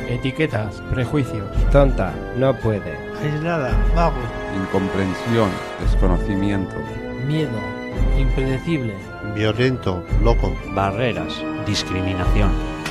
etiquetas, prejuicios. Tonta, no puede. Aislada, vago. Incomprensión, desconocimiento. Miedo, impredecible. Violento, loco. Barreras, discriminación.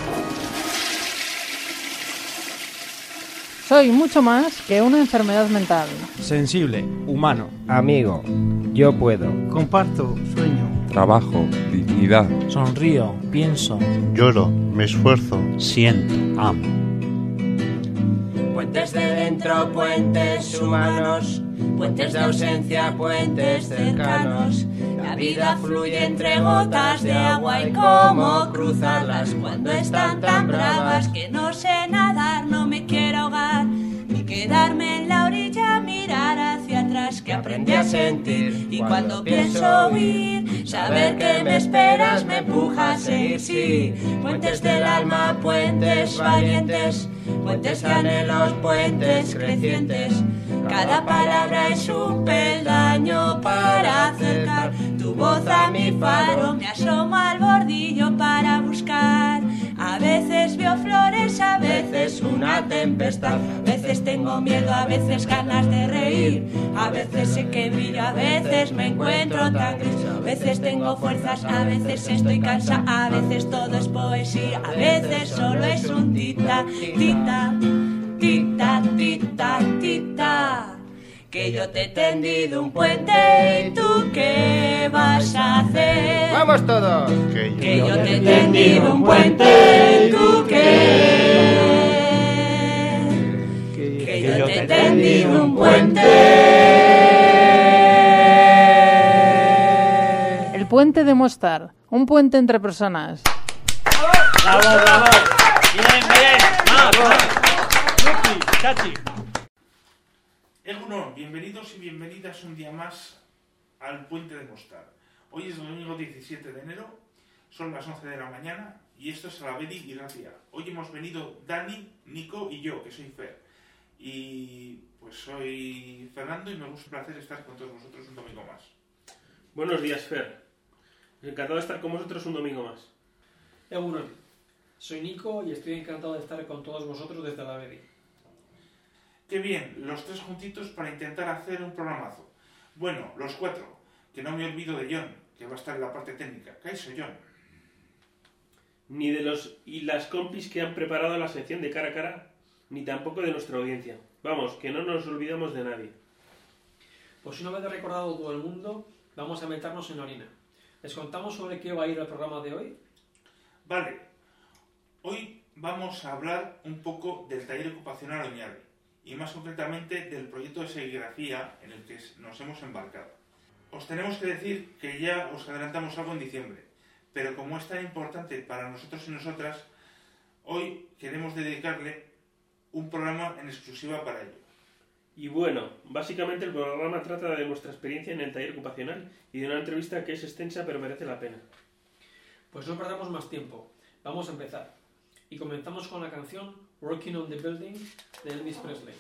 Soy mucho más que una enfermedad mental. Sensible, humano. Amigo, yo puedo. Comparto, sueño. Trabajo, dignidad. Sonrío, pienso. Lloro, me esfuerzo. Siento, amo. Puentes de dentro, puentes humanos. Puentes de ausencia, puentes cercanos. La vida fluye entre gotas de agua y cómo cruzarlas cuando están tan bravas que no sé nadar, no me quiero ahogar, ni quedarme en la orilla, mirar hacia atrás que aprendí a sentir. Y cuando pienso huir, saber que me esperas me empuja a seguir, sí. Puentes del alma, puentes valientes, puentes de anhelos, puentes crecientes. Cada palabra es un peldaño para acercar tu voz a mi faro. Me asomo al bordillo para buscar. A veces veo flores, a veces una tempestad. A veces tengo miedo, a veces ganas de reír. A veces sé que brillo, a veces me encuentro tan gris. A veces tengo fuerzas, a veces estoy cansada. A veces todo es poesía, a veces solo es un tita, tita, tita, tita, tita. Que yo te he tendido un puente y tú qué vas a hacer. ¡Vamos todos! Que yo te he tendido un puente y tú qué. Que yo te he tendido un puente. El puente de Mostar, un puente entre personas. ¡Bravo, bravo! ¡Bien, bien! ¡Bravo! ¡Yuki, Chachi! Egunon, bienvenidos y bienvenidas un día más al Puente de Mostar. Hoy es domingo 17 de enero, son las 11 de la mañana y esto es Alavedi y Gracia. Hoy hemos venido Dani, Nico y yo, que soy Fer. Y pues soy Fernando y me gusta un placer estar con todos vosotros un domingo más. Buenos días, Fer. Encantado de estar con vosotros un domingo más. Egunon, soy Nico y estoy encantado de estar con todos vosotros desde Alavedi. Qué bien, los tres juntitos para intentar hacer un programazo. Bueno, los cuatro, que no me olvido de John, que va a estar en la parte técnica. ¿Qué hizo John? Ni de los y las compis que han preparado la sección de cara a cara, ni tampoco de nuestra audiencia. Vamos, que no nos olvidamos de nadie. Pues una vez recordado todo el mundo, vamos a meternos en harina. ¿Les contamos sobre qué va a ir el programa de hoy? Vale, hoy vamos a hablar un poco del taller ocupacional Oñarri, y más concretamente del proyecto de serigrafía en el que nos hemos embarcado. Os tenemos que decir que ya os adelantamos algo en diciembre, pero como es tan importante para nosotros y nosotras, hoy queremos dedicarle un programa en exclusiva para ello. Y bueno, básicamente el programa trata de vuestra experiencia en el taller ocupacional y de una entrevista que es extensa pero merece la pena. Pues no perdamos más tiempo, vamos a empezar. Y comenzamos con la canción Working on the Building de Elvis Presley.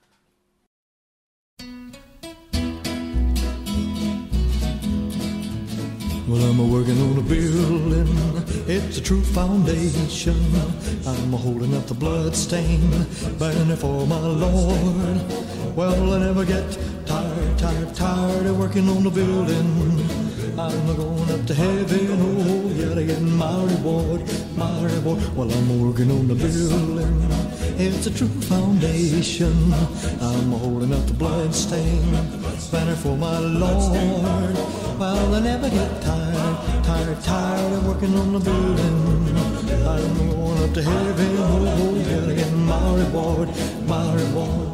Well, I'm working on a building, it's a true foundation. I'm holding up the blood stain, banner for my Lord. Well, I never get tired of working on the building. I'm going up to heaven, oh, yeah, to get my reward, my reward. Well, I'm working on the building, it's a true foundation. I'm holding up the blood stain, banner for my Lord. Well, I never get tired of working on the building. I'm going up to heaven, oh, yeah, to get my reward, my reward.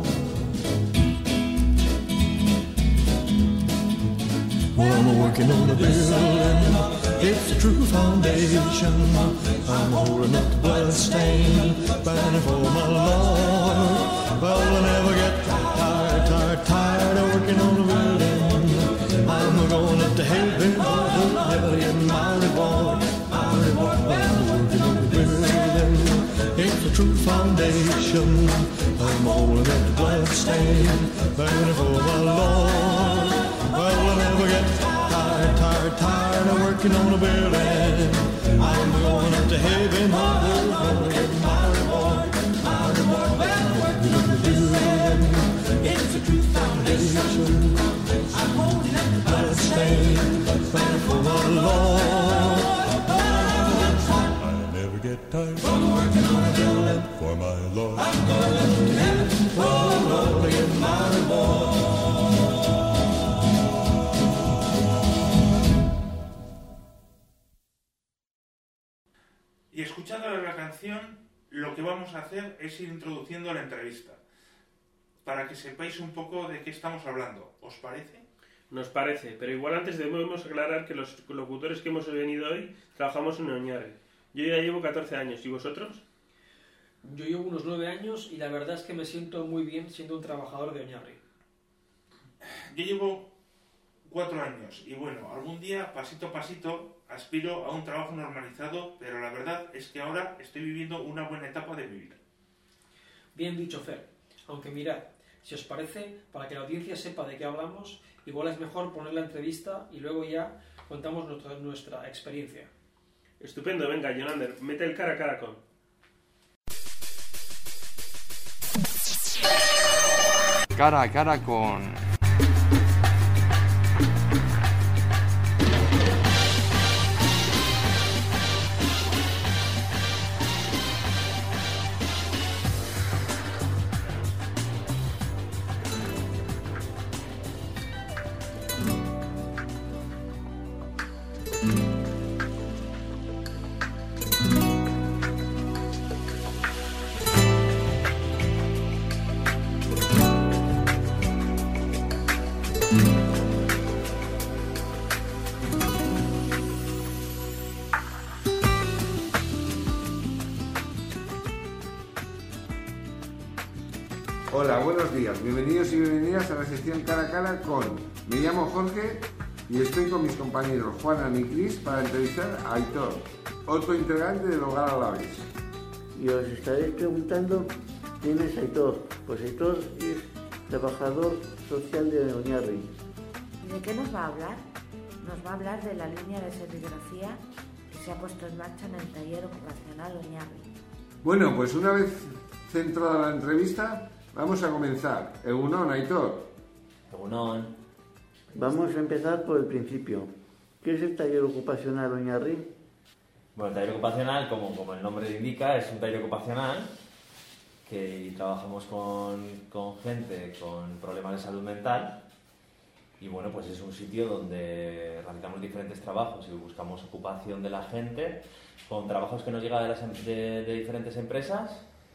Well, I'm working on the building, it's a true foundation. I'm holding up the blood stain, banner for my Lord. Well, I never get tired of working on the building. I'm going up to heaven, oh, never get my reward, my reward. I'm working on the building, it's a true foundation. I'm holding up the blood stain, banner for my Lord. Well, I never get tired of working on a building. I'm going up to heaven, oh, never get my reward, my time. Gonna working on a building for my Lord. I'm gonna lift him for rolling in my board. Y escuchando la canción, lo que vamos a hacer es ir introduciendo la entrevista, para que sepáis un poco de qué estamos hablando. ¿Os parece? Nos parece, pero igual antes debemos aclarar que los locutores que hemos venido hoy trabajamos en Oñarri. Yo ya llevo 14 años, ¿y vosotros? Yo llevo unos 9 años y la verdad es que me siento muy bien siendo un trabajador de Oñarri. Yo llevo 4 años y bueno, algún día, pasito a pasito, aspiro a un trabajo normalizado, pero la verdad es que ahora estoy viviendo una buena etapa de mi vida. Bien dicho, Fer. Aunque mirad, si os parece, para que la audiencia sepa de qué hablamos, igual es mejor poner la entrevista y luego ya contamos nuestra experiencia. Estupendo, venga, Jonander, mete el cara a cara con... Cara a cara con... Hola, buenos días. Bienvenidos y bienvenidas a la sección Cara a Cara con... Me llamo Jorge y estoy con mis compañeros Juanan y Cris para entrevistar a Aitor, otro integrante del Hogar Alavés. Y os estaréis preguntando quién es Aitor. Pues Aitor es trabajador social de Oñarri. ¿Y de qué nos va a hablar? Nos va a hablar de la línea de serigrafía que se ha puesto en marcha en el taller ocupacional Oñarri. Bueno, pues una vez centrada la entrevista, vamos a comenzar. Egunon, Aitor. Egunon. Vamos a empezar por el principio. ¿Qué es el taller ocupacional Oñarri? Bueno, el taller ocupacional, como el nombre indica, es un taller ocupacional que trabajamos con gente con problemas de salud mental y bueno, pues es un sitio donde realizamos diferentes trabajos y buscamos ocupación de la gente con trabajos que nos llegan de diferentes empresas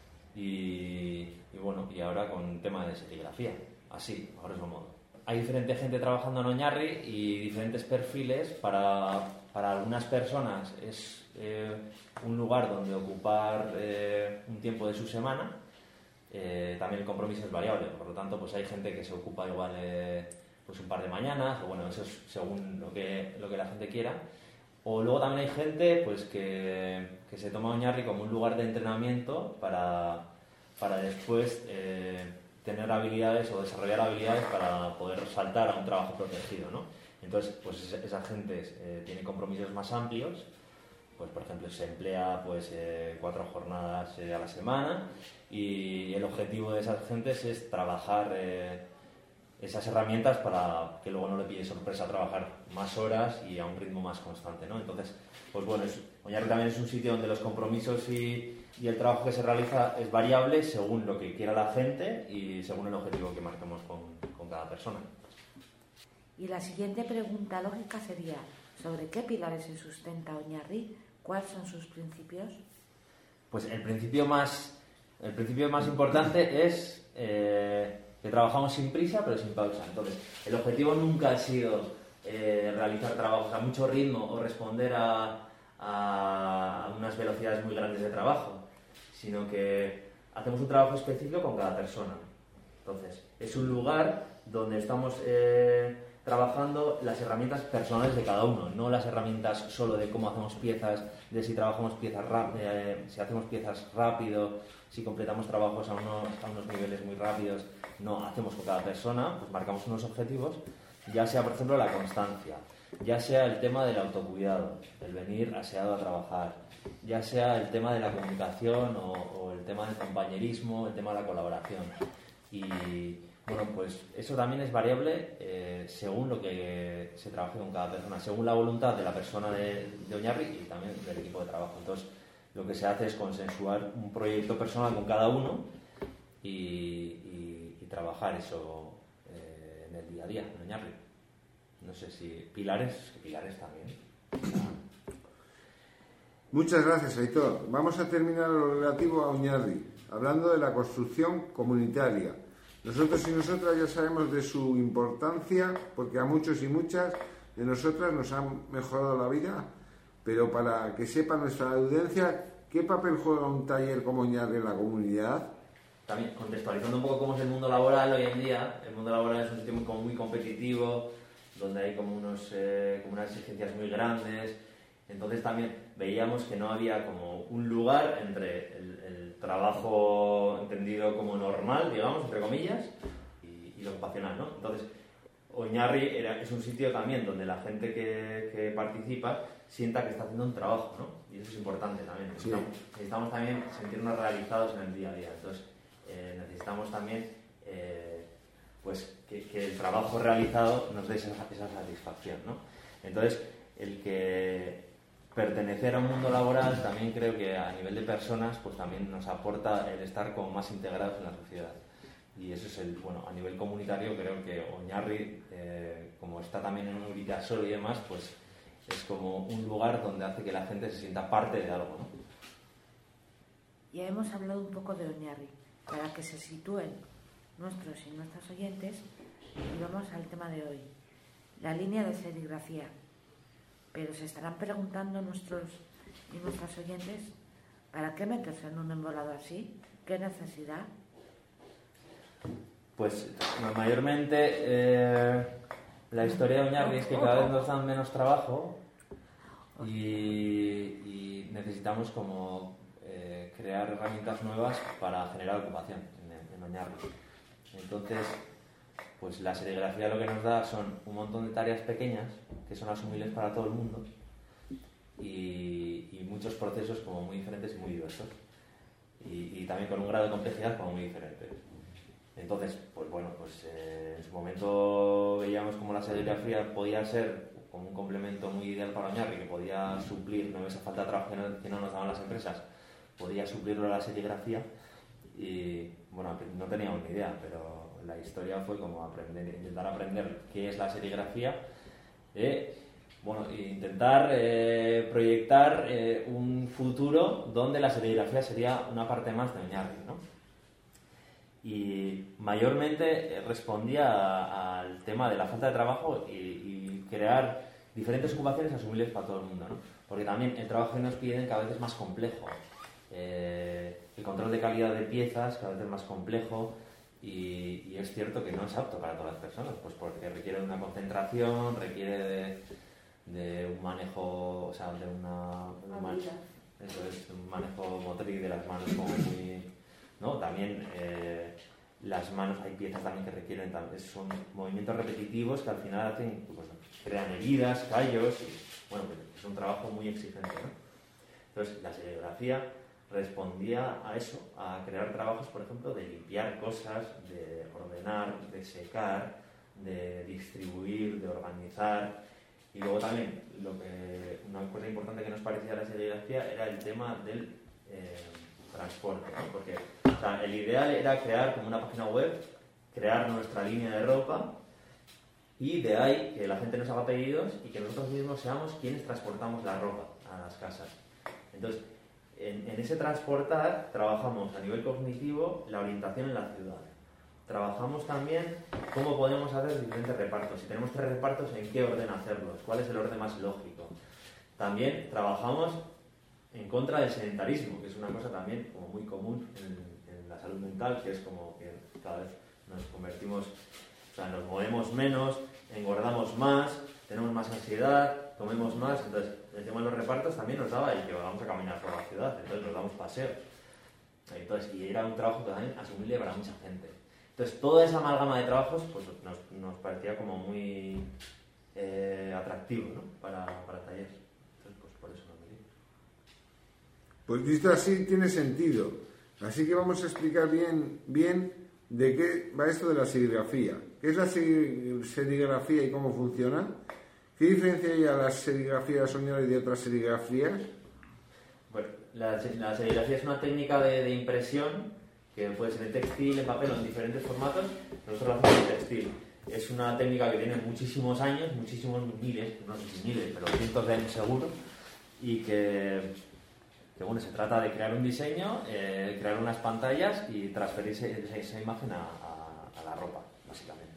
y bueno, y ahora con tema de serigrafía, así, a grosso modo. Hay diferente gente trabajando en Oñarri y diferentes perfiles. Para algunas personas es un lugar donde ocupar un tiempo de su semana. También el compromiso es variable, por lo tanto pues hay gente que se ocupa igual pues un par de mañanas, o bueno, eso es según lo que la gente quiera. O luego también hay gente pues que se toma Oñarri como un lugar de entrenamiento para después tener habilidades o desarrollar habilidades para poder saltar a un trabajo protegido, ¿no? Entonces, pues esa gente tiene compromisos más amplios. Pues por ejemplo se emplea 4 jornadas a la semana y el objetivo de esas gentes es trabajar esas herramientas para que luego no le pille sorpresa trabajar más horas y a un ritmo más constante, ¿no? Entonces, pues bueno, Oñarri también es un sitio donde los compromisos y el trabajo que se realiza es variable según lo que quiera la gente y según el objetivo que marquemos con cada persona. Y la siguiente pregunta lógica sería: ¿sobre qué pilares se sustenta Oñarri? ¿Cuáles son sus principios? Pues el principio más importante es que trabajamos sin prisa pero sin pausa. Entonces, el objetivo nunca ha sido realizar trabajos a mucho ritmo o responder a unas velocidades muy grandes de trabajo, sino que hacemos un trabajo específico con cada persona. Entonces, es un lugar donde estamos trabajando las herramientas personales de cada uno, no las herramientas solo de cómo hacemos piezas, de si trabajamos piezas si hacemos piezas rápido, si completamos trabajos a unos niveles muy rápidos. No, hacemos con cada persona, pues marcamos unos objetivos, ya sea por ejemplo la constancia, ya sea el tema del autocuidado, el venir aseado a trabajar, ya sea el tema de la comunicación o el tema del compañerismo, el tema de la colaboración. Y bueno, pues eso también es variable según lo que se trabaje con cada persona, según la voluntad de la persona de Oñarri y también del equipo de trabajo. Entonces, lo que se hace es consensuar un proyecto personal con cada uno y trabajar eso en el día a día, en Oñarri. No sé si pilares también. Muchas gracias, Aitor. Vamos a terminar lo relativo a Oñarri, hablando de la construcción comunitaria. Nosotros y nosotras ya sabemos de su importancia, porque a muchos y muchas de nosotras nos han mejorado la vida, pero para que sepa nuestra audiencia, ¿qué papel juega un taller como Oñarri en la comunidad? También contextualizando un poco cómo es el mundo laboral hoy en día. El mundo laboral es un sitio muy competitivo, donde hay como unas exigencias muy grandes. Entonces también veíamos que no había como un lugar entre el trabajo entendido como normal, digamos, entre comillas, y lo ocupacional, ¿no? Entonces, Oñarri es un sitio también donde la gente que participa sienta que está haciendo un trabajo, ¿no? Y eso es importante también. Sí. Necesitamos también sentirnos realizados en el día a día. Entonces, necesitamos también pues que el trabajo realizado nos dé esa satisfacción, ¿no? Entonces, el que pertenecer a un mundo laboral también creo que a nivel de personas pues también nos aporta el estar como más integrados en la sociedad. Y eso es a nivel comunitario creo que Oñarri, como está también en un Uritasol y demás, pues es como un lugar donde hace que la gente se sienta parte de algo, ¿no? Ya hemos hablado un poco de Oñarri, para que se sitúen nuestros y nuestras oyentes, y vamos al tema de hoy, la línea de serigrafía. Pero se estarán preguntando nuestros y nuestras oyentes, ¿para qué meterse en un embolado así? ¿Qué necesidad? Pues mayormente la historia de Oñarri es que cada vez nos dan menos trabajo y necesitamos como crear herramientas nuevas para generar ocupación en Oñarri. Entonces, pues la serigrafía lo que nos da son un montón de tareas pequeñas que son asumibles para todo el mundo y muchos procesos como muy diferentes y muy diversos y también con un grado de complejidad como muy diferente. Entonces, pues bueno, pues en su momento veíamos como la serigrafía podía ser como un complemento muy ideal para Oñarri, que podía suplir esa falta de trabajo que no nos daban las empresas, podía suplirlo a la serigrafía y bueno, no teníamos ni idea, pero la historia fue como intentar aprender qué es la serigrafía, intentar proyectar un futuro donde la serigrafía sería una parte más de Oñarri, ¿no? Y mayormente respondía al tema de la falta de trabajo y crear diferentes ocupaciones asumibles para todo el mundo, ¿no? Porque también el trabajo que nos piden cada vez es más complejo, el control de calidad de piezas cada vez es más complejo. Y es cierto que no es apto para todas las personas, pues porque requiere de una concentración, requiere de un manejo, o sea, de un manejo motriz de las manos como muy, ¿no? También las manos, hay piezas también que requieren, son movimientos repetitivos que al final hacen, pues, crean heridas, callos, y bueno, pues es un trabajo muy exigente, ¿no? Entonces, la serigrafía respondía a eso, a crear trabajos, por ejemplo, de limpiar cosas, de ordenar, de secar, de distribuir, de organizar. Y luego también, una cosa importante que nos parecía la serigrafía era el tema del transporte, ¿no? Porque el ideal era crear como una página web, crear nuestra línea de ropa y de ahí que la gente nos haga pedidos y que nosotros mismos seamos quienes transportamos la ropa a las casas. Entonces, en ese transportar trabajamos a nivel cognitivo la orientación en la ciudad. Trabajamos también cómo podemos hacer diferentes repartos. Si tenemos 3 repartos, ¿en qué orden hacerlos? ¿Cuál es el orden más lógico? También trabajamos en contra del sedentarismo, que es una cosa también como muy común en la salud mental, que es como que cada vez nos convertimos, o sea, nos movemos menos, engordamos más, tenemos más ansiedad, comemos más. Entonces el tema de los repartos también nos daba y que vamos a caminar por la ciudad, entonces nos damos paseos. Entonces, y era un trabajo también asumible para mucha gente. Entonces toda esa amalgama de trabajos pues nos parecía como muy atractivo, ¿no? para el taller. Entonces pues por eso nos metí. Pues visto así tiene sentido. Así que vamos a explicar bien de qué va esto de la serigrafía. ¿Qué es la serigrafía y cómo funciona? ¿Qué diferencia hay a las serigrafías Oñarri de otras serigrafías? Bueno, La serigrafía es una técnica de impresión que puede ser en textil, en papel o en diferentes formatos. Nosotros lo hacemos en textil. Es una técnica que tiene muchísimos años, muchísimos miles, no sé si miles, pero cientos de años seguro, y que bueno, se trata de crear un diseño, crear unas pantallas y transferir esa imagen a la ropa, básicamente.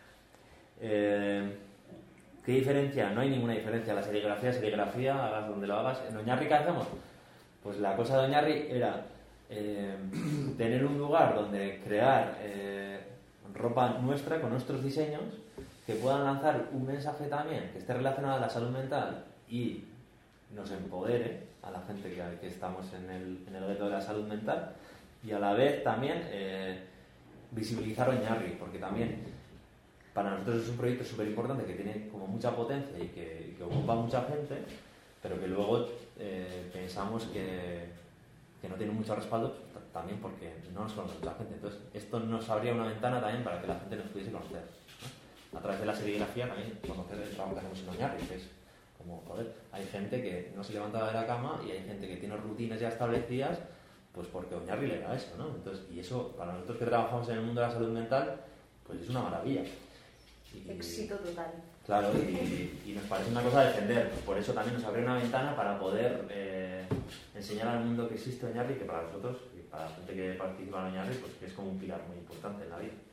¿Qué diferencia? No hay ninguna diferencia. La serigrafía, hagas donde lo hagas. En Oñarri, ¿qué hacemos? Pues la cosa de Oñarri era tener un lugar donde crear ropa nuestra con nuestros diseños que puedan lanzar un mensaje también que esté relacionado a la salud mental y nos empodere a la gente que estamos en el gueto de la salud mental, y a la vez también visibilizar Oñarri, porque también para nosotros es un proyecto súper importante que tiene como mucha potencia y que ocupa mucha gente, pero que luego pensamos que no tiene mucho respaldo también porque no nos conoce mucha gente. Entonces esto nos abría una ventana también para que la gente nos pudiese conocer, ¿no? A través de la serigrafía también conocer el trabajo que hacemos en Oñarri, que es como, joder, hay gente que no se levantaba de la cama y hay gente que tiene rutinas ya establecidas, pues porque Oñarri le da eso, ¿no? Entonces, y eso para nosotros que trabajamos en el mundo de la salud mental, pues es una maravilla. Éxito total. Claro, y nos parece una cosa a defender. Por eso también nos abre una ventana para poder enseñar al mundo que existe Oñarri, que para nosotros y para la gente que participa en Oñarri, pues que es como un pilar muy importante en la vida.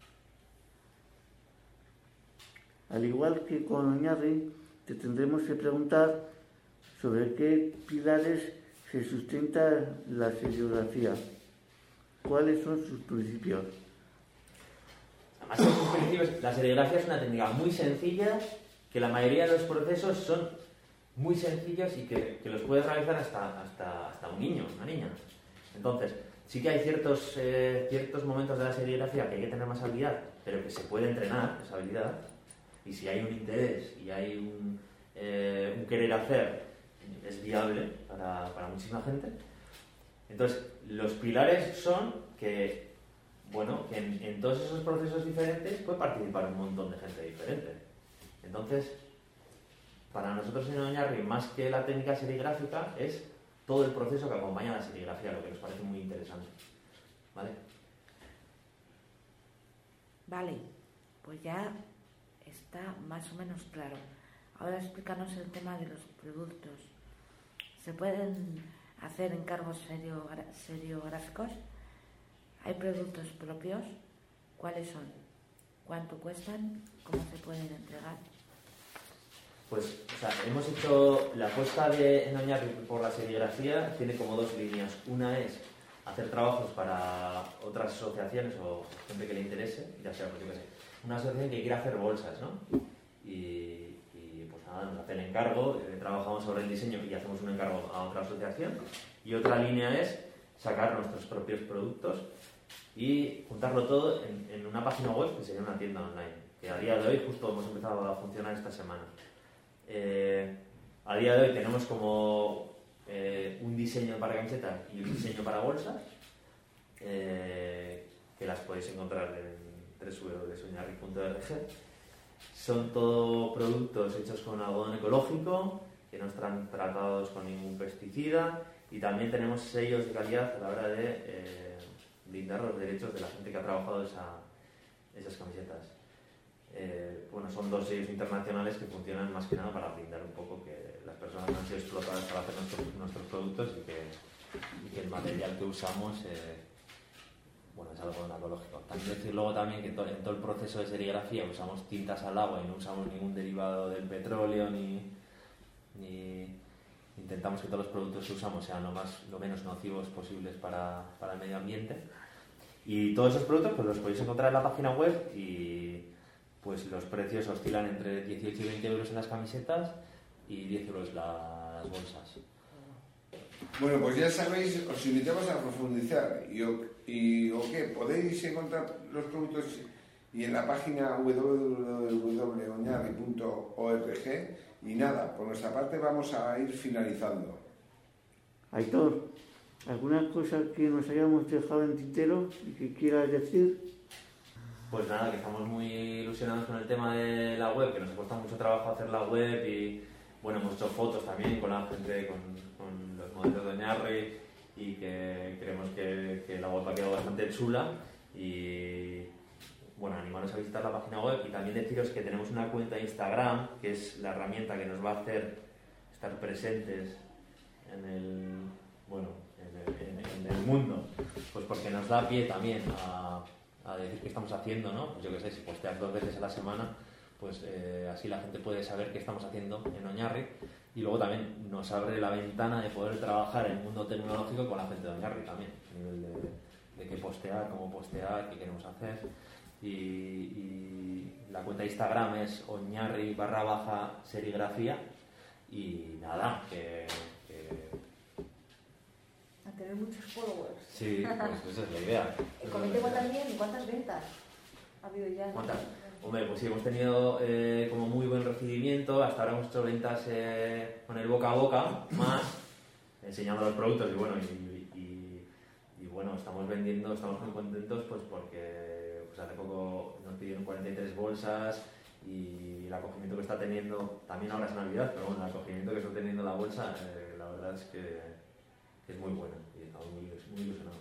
Al igual que con Oñarri, te tendremos que preguntar sobre qué pilares se sustenta la serigrafía. ¿Cuáles son sus principios? Además, sus principios, la serigrafía es una técnica muy sencilla, que la mayoría de los procesos son muy sencillos y que los puedes realizar hasta un niño, una niña. Entonces, sí que hay ciertos momentos de la serigrafía que hay que tener más habilidad, pero que se puede entrenar esa habilidad. Y si hay un interés y hay un querer hacer, es viable para muchísima gente. Entonces, los pilares son que, bueno, que en todos esos procesos diferentes puede participar un montón de gente diferente. Entonces, para nosotros en Oñarri, más que la técnica serigráfica, es todo el proceso que acompaña a la serigrafía, lo que nos parece muy interesante. ¿Vale? Vale, pues ya está más o menos claro. Ahora explícanos el tema de los productos. ¿Se pueden hacer encargos seriográficos? ¿Hay productos propios? ¿Cuáles son? ¿Cuánto cuestan? ¿Cómo se pueden entregar? Pues, o sea, hemos hecho la apuesta de Oñarri por la serigrafía, tiene como dos líneas. Una es hacer trabajos para otras asociaciones o gente que le interese, ya sea, pues yo qué sé, una asociación que quiera hacer bolsas, ¿no? Y pues nada, nos hace el encargo, trabajamos sobre el diseño y hacemos un encargo a otra asociación. Y otra línea es sacar nuestros propios productos y juntarlo todo en una página web que sería una tienda online, que a día de hoy justo hemos empezado a funcionar esta semana. A día de hoy tenemos como un diseño para camisetas y un diseño para bolsas, que las podéis encontrar en www.oñarri.org. Son todo productos hechos con algodón ecológico, que no están tratados con ningún pesticida, y también tenemos sellos de calidad a la hora de blindar los derechos de la gente que ha trabajado esas camisetas. Bueno, son dos sellos internacionales que funcionan más que nada para blindar un poco que las personas no han sido explotadas para hacer nuestros productos y que el material que usamos bueno, es algo ecológico. También decir luego también que en todo el proceso de serigrafía usamos tintas al agua y no usamos ningún derivado del petróleo ni intentamos que todos los productos que usamos sean lo menos nocivos posibles para el medio ambiente. Y todos esos productos pues los podéis encontrar en la página web y pues los precios oscilan entre 18 y 20 euros en las camisetas y 10 euros las bolsas. Bueno, pues ya sabéis, os invitamos a profundizar y podéis encontrar los productos y en la página www.oñarri.org. Y nada, por nuestra parte vamos a ir finalizando. Aitor, ¿alguna cosa que nos hayamos dejado en tintero y que quieras decir? Pues nada, que estamos muy ilusionados con el tema de la web, que nos cuesta mucho trabajo hacer la web y bueno, hemos hecho fotos también con la gente, con con los modelos de Oñarri y que creemos que la web ha quedado bastante chula. Y bueno, animaros a visitar la página web y también deciros que tenemos una cuenta de Instagram, que es la herramienta que nos va a hacer estar presentes en el mundo, pues porque nos da pie también a decir qué estamos haciendo, ¿no? Pues yo qué sé, si posteas 2 veces a la semana, pues así la gente puede saber qué estamos haciendo en Oñarri, y luego también nos abre la ventana de poder trabajar en el mundo tecnológico con la gente de Oñarri también, a nivel de qué postear, cómo postear, qué queremos hacer. Y la cuenta de Instagram es Oñarri_serigrafía. Y nada, A tener muchos followers. Sí, pues esa es la idea. Y comentemos también cuántas ventas ha habido ya. ¿Cuántas? Hombre, pues sí, hemos tenido como muy buen recibimiento. Hasta ahora hemos hecho ventas con el boca a boca, más enseñando los productos. Y bueno, bueno, estamos vendiendo, estamos muy contentos pues porque pues hace poco nos pidieron 43 bolsas y el acogimiento que está teniendo, también ahora es Navidad, pero bueno, el acogimiento que está teniendo la bolsa, la verdad es que es muy bueno y estamos muy ilusionados.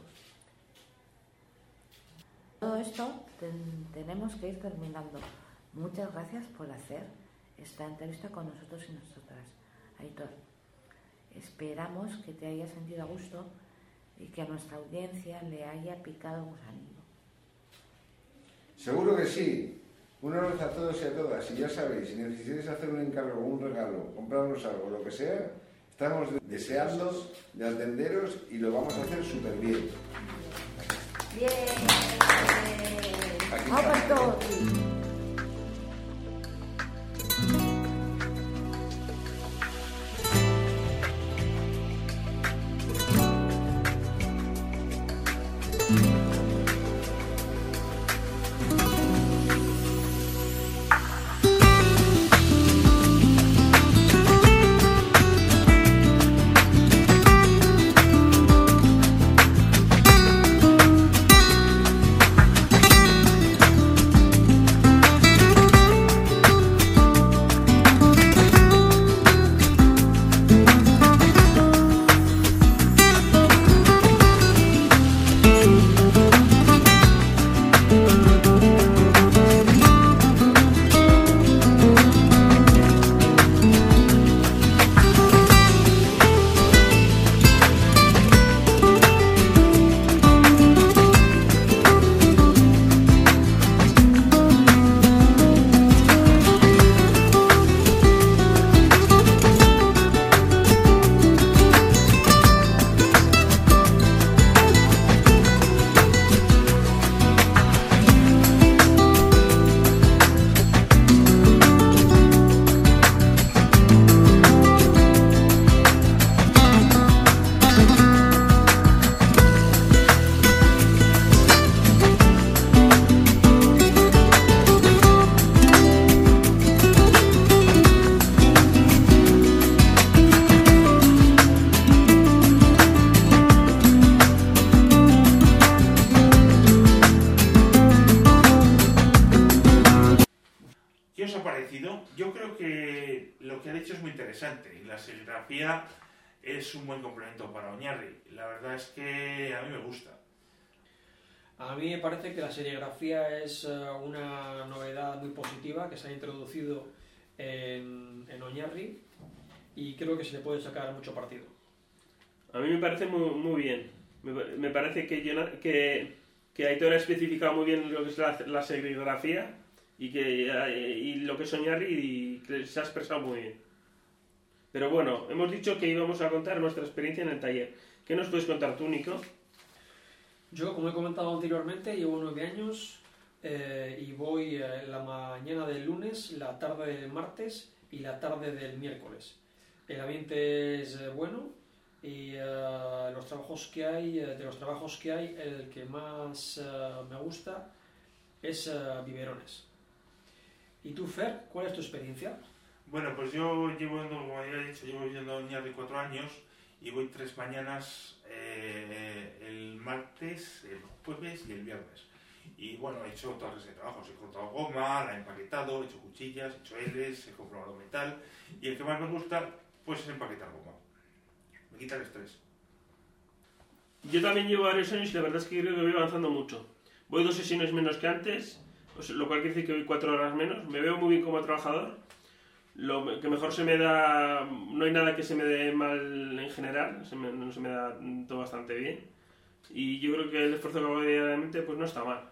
Todo esto tenemos que ir terminando. Muchas gracias por hacer esta entrevista con nosotros y nosotras, Aitor. Esperamos que te hayas sentido a gusto y que a nuestra audiencia le haya picado un gusanillo. Seguro que sí. Un abrazo a todos y a todas. Y ya sabéis, si necesitáis hacer un encargo, un regalo, comprarnos algo, lo que sea, estamos deseando de atenderos y lo vamos a hacer súper bien. ¡Bien! ¡Vamos todos! Yo creo que lo que ha dicho es muy interesante y la serigrafía es un buen complemento para Oñarri. La verdad es que a mí me gusta. A mí me parece que la serigrafía es una novedad muy positiva que se ha introducido en Oñarri y creo que se le puede sacar mucho partido. A mí me parece muy bien. Me parece que Aitor ha especificado muy bien lo que es la serigrafía y lo que es Oñarri y que se ha expresado muy bien. Pero bueno, hemos dicho que íbamos a contar nuestra experiencia en el taller. ¿Qué nos puedes contar tú, Nico? Yo, como he comentado anteriormente, llevo 9 años y voy la mañana del lunes, la tarde del martes y la tarde del miércoles. El ambiente es bueno y de los trabajos que hay, el que más me gusta es biberones. ¿Y tú, Fer, cuál es tu experiencia? Bueno, pues yo llevo, como ya he dicho, llevo viviendo en Oñarri 4 años y voy 3 mañanas, el martes, el jueves y el viernes. Y bueno, he hecho todas clases de trabajos. He cortado goma, la he empaquetado, he hecho cuchillas, he hecho L's, he comprobado metal. Y el que más me gusta, pues es empaquetar goma. me quita el estrés. Yo también llevo varios años y la verdad es que creo que voy avanzando mucho. Voy 2 sesiones menos que antes, lo cual quiere decir que voy 4 horas menos. Me veo muy bien como trabajador. Lo que mejor se me da, no hay nada que se me dé mal en general, no se me da todo bastante bien. Y yo creo que el esfuerzo que hago diariamente pues no está mal.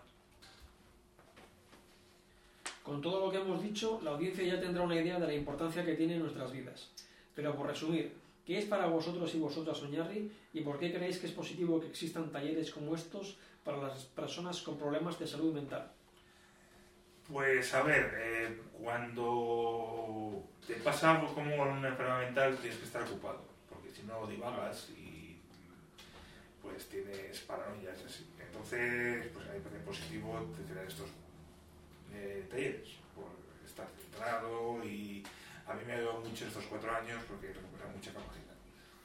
Con todo lo que hemos dicho, la audiencia ya tendrá una idea de la importancia que tiene en nuestras vidas. Pero por resumir, ¿qué es para vosotros y vosotras Oñarri y por qué creéis que es positivo que existan talleres como estos para las personas con problemas de salud mental? Pues a ver, cuando te pasa algo como una enfermedad mental tienes que estar ocupado, porque si no divagas y pues tienes paranoias así. Entonces, pues a mí me parece positivo tener estos talleres, por estar centrado, y a mí me ha ayudado mucho estos 4 años porque he recuperado mucha capacidad.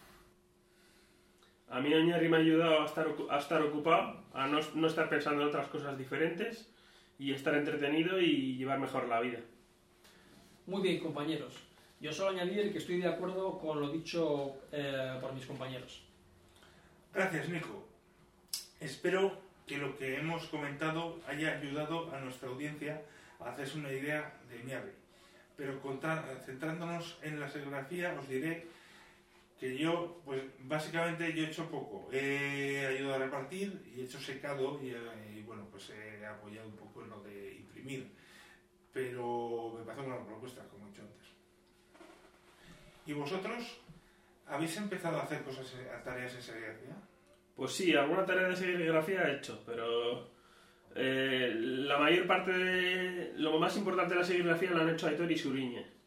A mí Oñarri me ha ayudado a estar ocupado, a no estar pensando en otras cosas diferentes y estar entretenido y llevar mejor la vida. Muy bien, compañeros. Yo solo añadir que estoy de acuerdo con lo dicho por mis compañeros. Gracias, Nico. Espero que lo que hemos comentado haya ayudado a nuestra audiencia a hacerse una idea de Oñarri. Pero centrándonos en la serigrafía, os diré que yo, pues básicamente yo he hecho poco. He ayudado a repartir y he hecho secado y bueno, pues he apoyado un poco en lo de imprimir. Pero me parece una buena propuesta, como he dicho antes. ¿Y vosotros habéis empezado a hacer tareas en serigrafía? Pues sí, alguna tarea de serigrafía he hecho, pero la mayor parte de lo más importante de la serigrafía lo han hecho Aitor y Suriñe.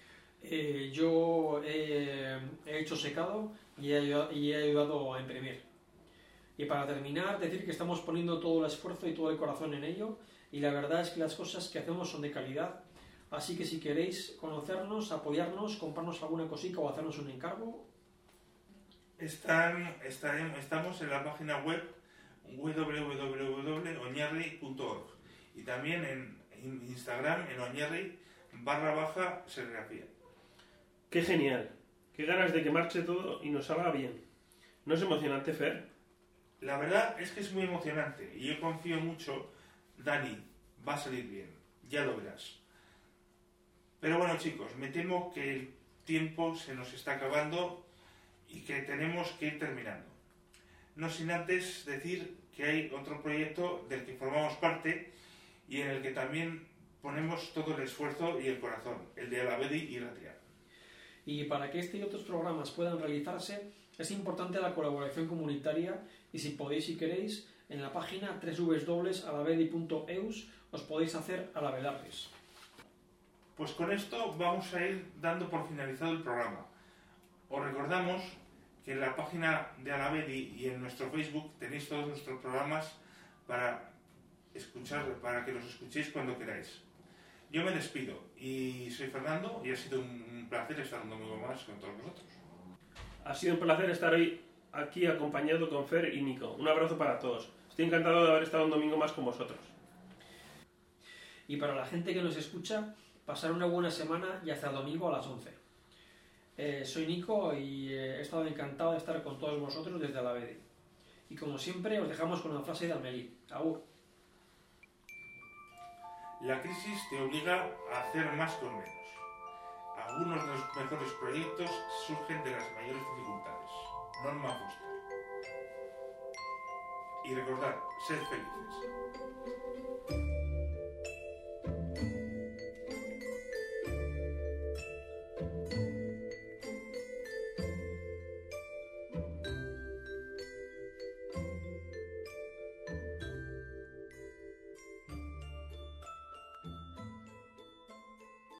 Yo he hecho secado y he ayudado a imprimir. Y para terminar, decir que estamos poniendo todo el esfuerzo y todo el corazón en ello, y la verdad es que las cosas que hacemos son de calidad. Así que si queréis conocernos, apoyarnos, comprarnos alguna cosita o hacernos un encargo... Estamos en la página web www.oñarri.org y también en Instagram en Oñarri_serigrafía. ¡Qué genial! ¡Qué ganas de que marche todo y nos salga bien! ¿No es emocionante, Fer? La verdad es que es muy emocionante y yo confío mucho. Dani, va a salir bien, ya lo verás. Pero bueno, chicos, me temo que el tiempo se nos está acabando y que tenemos que ir terminando. No sin antes decir que hay otro proyecto del que formamos parte y en el que también ponemos todo el esfuerzo y el corazón, el de Alavedi y Ratia. Y para que este y otros programas puedan realizarse, es importante la colaboración comunitaria y si podéis y queréis, en la página www.alavedi.eus os podéis hacer alavedarles. Pues con esto vamos a ir dando por finalizado el programa. Os recordamos que en la página de Alavedi y en nuestro Facebook tenéis todos nuestros programas para que los escuchéis cuando queráis. Yo me despido y soy Fernando y ha sido un placer estar un domingo más con todos vosotros. Ha sido un placer estar hoy aquí acompañado con Fer y Nico. Un abrazo para todos. Estoy encantado de haber estado un domingo más con vosotros. Y para la gente que nos escucha, pasar una buena semana y hasta el domingo a las 11. Soy Nico y he estado encantado de estar con todos vosotros desde Alavedi. Y como siempre os dejamos con una frase de Almerí. Agur. La crisis te obliga a hacer más con menos. Algunos de los mejores proyectos surgen de las mayores dificultades. Norma Foster. Y recordad, sed felices.